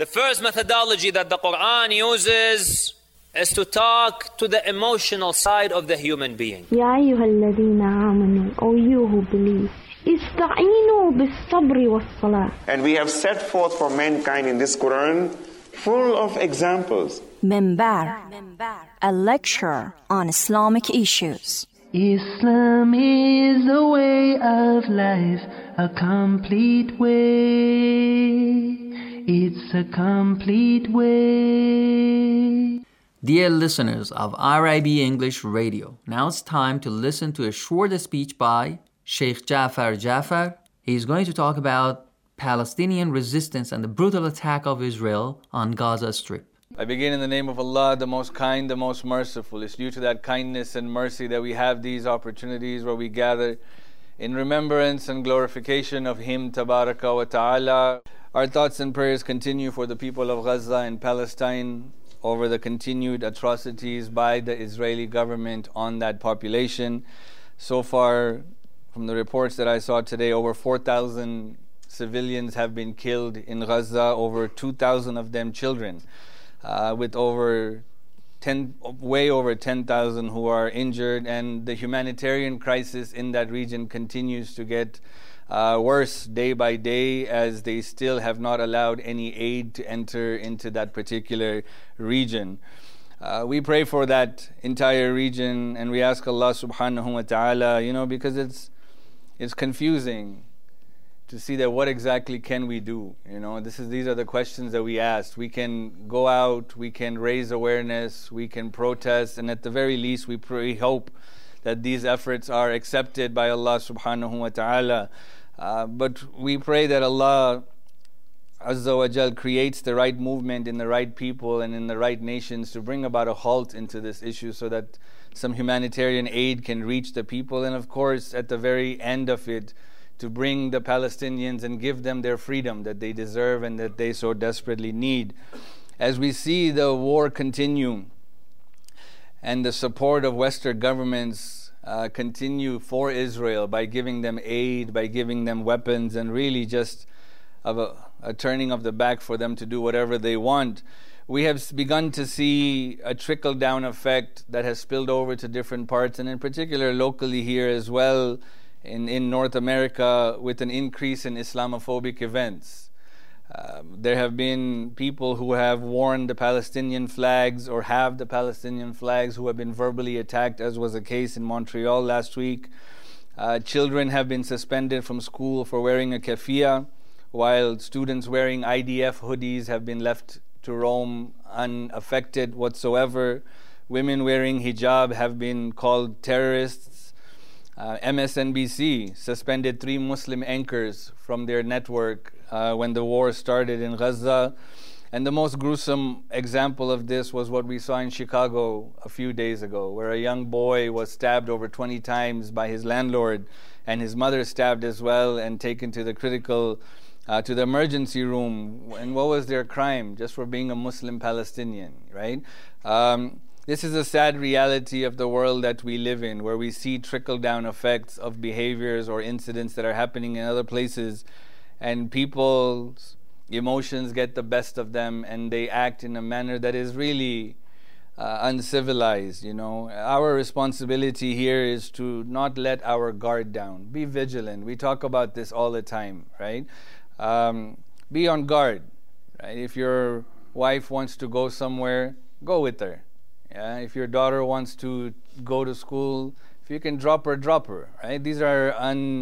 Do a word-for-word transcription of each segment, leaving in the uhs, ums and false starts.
The first methodology that the Quran uses is to talk to the emotional side of the human being. يا أيها الذين آمنوا, O you who believe, استعينوا بالصبر والصلاة. And we have set forth for mankind in this Quran full of examples. Minbar, a lecture on Islamic issues. Islam is a way of life, a complete way. It's a complete way. Dear listeners of R I B English Radio, now it's time to listen to a short speech by Sheikh Jafar Jafar. He's going to talk about Palestinian resistance and the brutal attack of Israel on Gaza Strip. I begin in the name of Allah, the most kind, the most merciful. It's due to that kindness and mercy that we have these opportunities where we gather in remembrance and glorification of Him, Tabaraka wa Ta'ala. Our thoughts and prayers continue for the people of Gaza and Palestine over the continued atrocities by the Israeli government on that population. So far, from the reports that I saw today, over four thousand civilians have been killed in Gaza, over two thousand of them children, uh, with over ten, way over ten thousand who are injured, and the humanitarian crisis in that region continues to get uh, worse day by day, as they still have not allowed any aid to enter into that particular region. Uh, we pray for that entire region, and we ask Allah subhanahu wa ta'ala, you know, because it's it's confusing to see that what exactly can we do. You know, this is these are the questions that we ask. We can go out, we can raise awareness, we can protest, and at the very least we pray, hope that these efforts are accepted by Allah subhanahu wa ta'ala. Uh, but we pray that Allah Azza wa Jal creates the right movement in the right people and in the right nations to bring about a halt into this issue, so that some humanitarian aid can reach the people, and of course at the very end of it, to bring the Palestinians and give them their freedom that they deserve and that they so desperately need. As we see the war continue and the support of Western governments uh, continue for Israel by giving them aid, by giving them weapons, and really just of a, a turning of the back for them to do whatever they want, we have begun to see a trickle-down effect that has spilled over to different parts, and in particular locally here as well, in, in North America, with an increase in Islamophobic events. Um, there have been people who have worn the Palestinian flags or have the Palestinian flags who have been verbally attacked, as was the case in Montreal last week. Uh, children have been suspended from school for wearing a keffiyeh, while students wearing I D F hoodies have been left to roam unaffected whatsoever. Women wearing hijab have been called terrorists. Uh, M S N B C suspended three Muslim anchors from their network uh, when the war started in Gaza. And the most gruesome example of this was what we saw in Chicago a few days ago, where a young boy was stabbed over twenty times by his landlord, and his mother stabbed as well and taken to the critical Uh, to the emergency room. And what was their crime? Just for being a Muslim Palestinian, right? Um, this is a sad reality of the world that we live in, where we see trickle-down effects of behaviors or incidents that are happening in other places, and people's emotions get the best of them, and they act in a manner that is really uh, uncivilized. You know, our responsibility here is to not let our guard down. Be vigilant. We talk about this all the time, right? Um, be on guard, right? If your wife wants to go somewhere, go with her. Yeah? If your daughter wants to go to school, if you can drop her, drop her, right? These are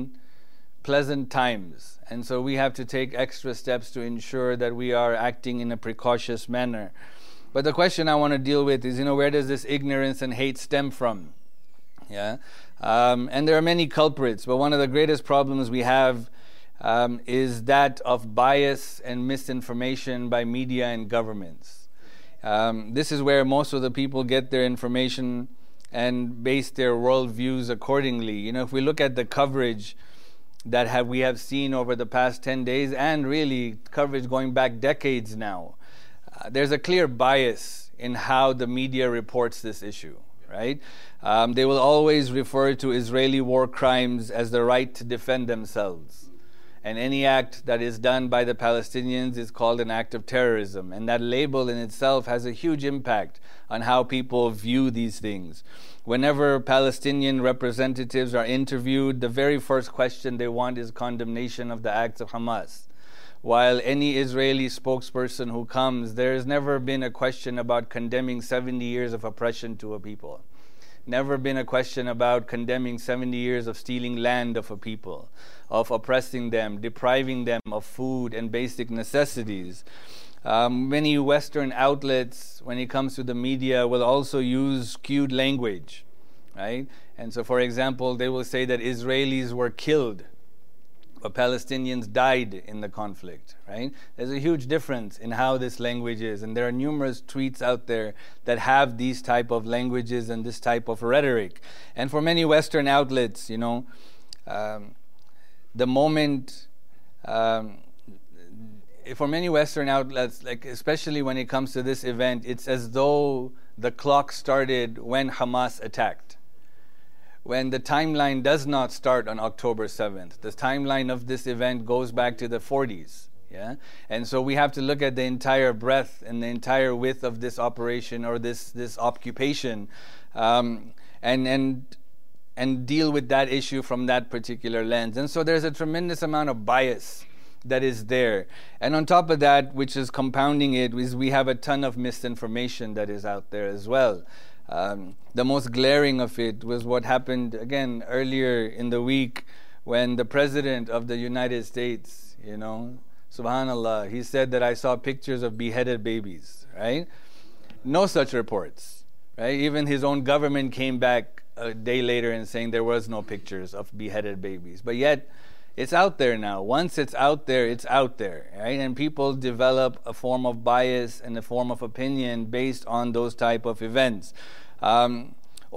unpleasant times, and so we have to take extra steps to ensure that we are acting in a precautious manner. But the question I want to deal with is, you know, where does this ignorance and hate stem from? Yeah, um, and there are many culprits, but one of the greatest problems we have Um, is that of bias and misinformation by media and governments. Um, this is where most of the people get their information and base their worldviews accordingly. You know, if we look at the coverage that have we have seen over the past ten days, and really coverage going back decades now, uh, there's a clear bias in how the media reports this issue, right? Um, they will always refer to Israeli war crimes as the right to defend themselves. And any act that is done by the Palestinians is called an act of terrorism. And that label in itself has a huge impact on how people view these things. Whenever Palestinian representatives are interviewed, the very first question they want is condemnation of the acts of Hamas. While any Israeli spokesperson who comes, there has never been a question about condemning seventy years of oppression to a people. Never been a question about condemning seventy years of stealing land of a people, of oppressing them, depriving them of food and basic necessities. Um, many Western outlets, when it comes to the media, will also use skewed language, right? And so, for example, they will say that Israelis were killed, but Palestinians died in the conflict, right? There's a huge difference in how this language is, and there are numerous tweets out there that have these type of languages and this type of rhetoric. And for many Western outlets, you know, um, the moment, um, for many Western outlets, like especially when it comes to this event, it's as though the clock started when Hamas attacked. When the timeline does not start on October seventh. The timeline of this event goes back to the forties. Yeah? And so we have to look at the entire breadth and the entire width of this operation or this, this occupation um, and, and, and deal with that issue from that particular lens. And so there's a tremendous amount of bias that is there. And on top of that, which is compounding it, is we have a ton of misinformation that is out there as well. Um, the most glaring of it was what happened, again, earlier in the week when the President of the United States, you know, subhanAllah, he said that I saw pictures of beheaded babies, right? No such reports, right? Even his own government came back a day later and saying there was no pictures of beheaded babies. But yet, it's out there now. Once it's out there, it's out there, right? And people develop a form of bias and a form of opinion based on those type of events. Um,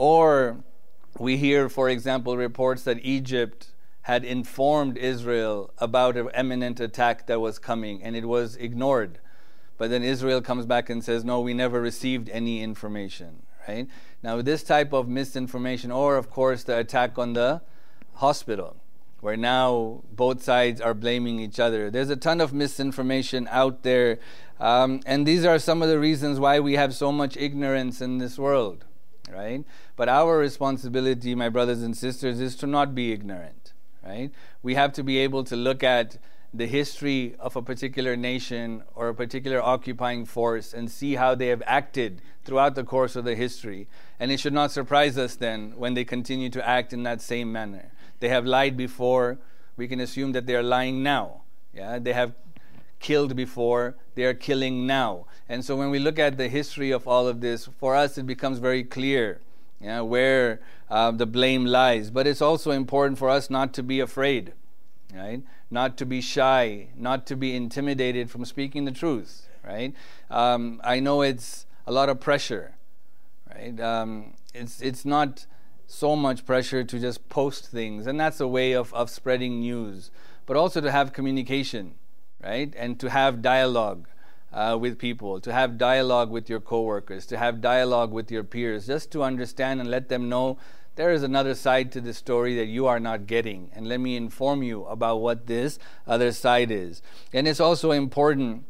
or we hear, for example, reports that Egypt had informed Israel about an imminent attack that was coming, and it was ignored. But then Israel comes back and says, no, we never received any information, right? Now, this type of misinformation, or of course the attack on the hospital, where now both sides are blaming each other. There's a ton of misinformation out there. Um, and these are some of the reasons why we have so much ignorance in this world, right? But our responsibility, my brothers and sisters, is to not be ignorant, right? We have to be able to look at the history of a particular nation or a particular occupying force and see how they have acted throughout the course of the history. And it should not surprise us then when they continue to act in that same manner. They have lied before, we can assume that they are lying now. Yeah, they have killed before, they are killing now. And so when we look at the history of all of this, for us it becomes very clear, yeah, where uh, the blame lies. But it's also important for us not to be afraid, right? Not to be shy, not to be intimidated from speaking the truth, right? Um, I know it's a lot of pressure, right? Um, it's it's not so much pressure to just post things, and that's a way of, of spreading news, but also to have communication, right? And to have dialogue uh, with people, to have dialogue with your coworkers, to have dialogue with your peers, just to understand and let them know there is another side to the story that you are not getting, and let me inform you about what this other side is. And it's also important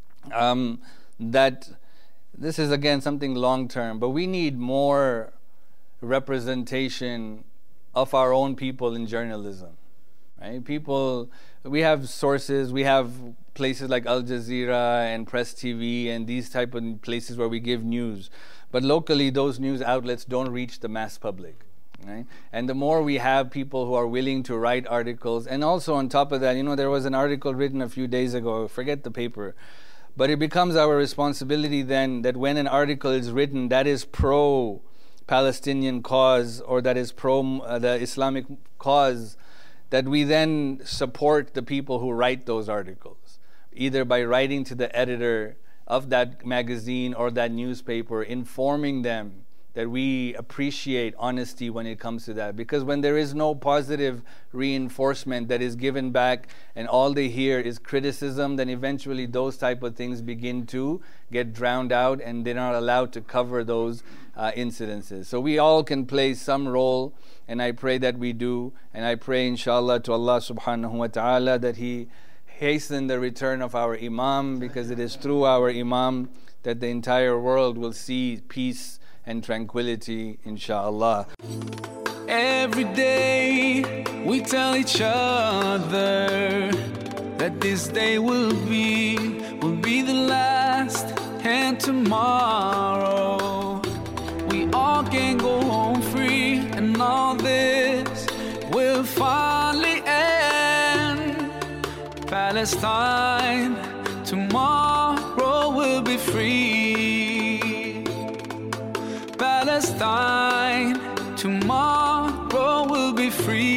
um, that this is again something long term, but we need more representation of our own people in journalism, right? People, we have sources, we have places like Al Jazeera and Press T V and these type of places where we give news, but locally those news outlets don't reach the mass public, right? And the more we have people who are willing to write articles, and also on top of that, you know, there was an article written a few days ago, forget the paper, but it becomes our responsibility then that when an article is written that is pro Palestinian cause or that is pro uh, the Islamic cause, that we then support the people who write those articles, either by writing to the editor of that magazine or that newspaper, informing them that we appreciate honesty when it comes to that. Because when there is no positive reinforcement that is given back and all they hear is criticism, then eventually those type of things begin to get drowned out and they're not allowed to cover those uh, incidences. So we all can play some role, and I pray that we do. And I pray inshallah to Allah subhanahu wa ta'ala that He hasten the return of our Imam, because it is through our Imam that the entire world will see peace and tranquility, inshallah. Every day we tell each other that this day will be, will be the last, and tomorrow we all can go home free, and all this will finally end. Palestine, tomorrow will be free. Palestine, tomorrow will be free.